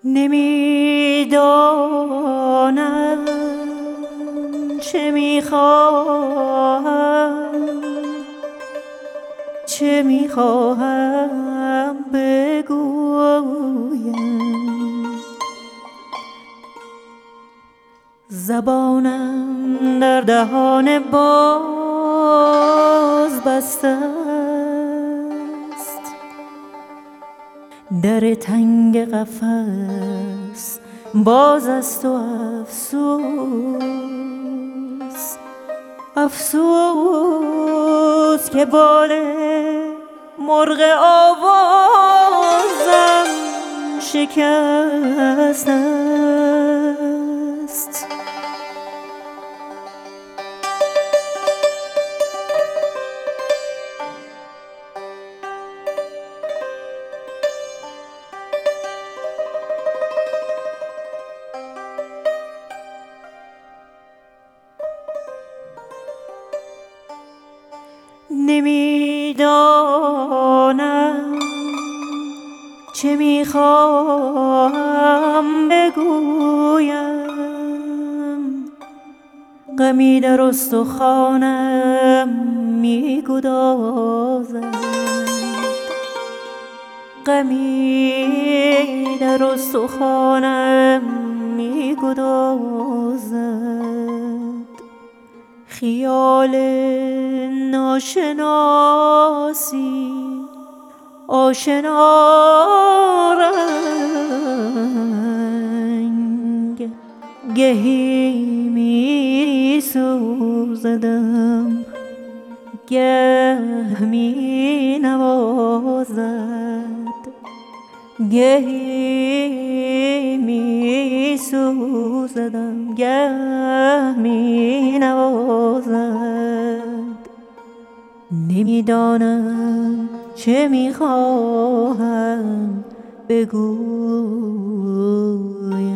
نمیدانم چه میخواهم بگویم. زبانم در دهان باز بسته است، در تنگ قفس باز است و افسوس که بال مرغ آوازم شکسته است. نمیدانم چه میخواهم بگویم، غمی در استخوانم میگدازد، غمی در استخوانم میگدازد. خیال ناشناسی آشنا رنگ، گهی می سوزدم گه می نوازد، گهی می سوزدم گه می نوازد. نمیدانم چه میخواهم بگویم.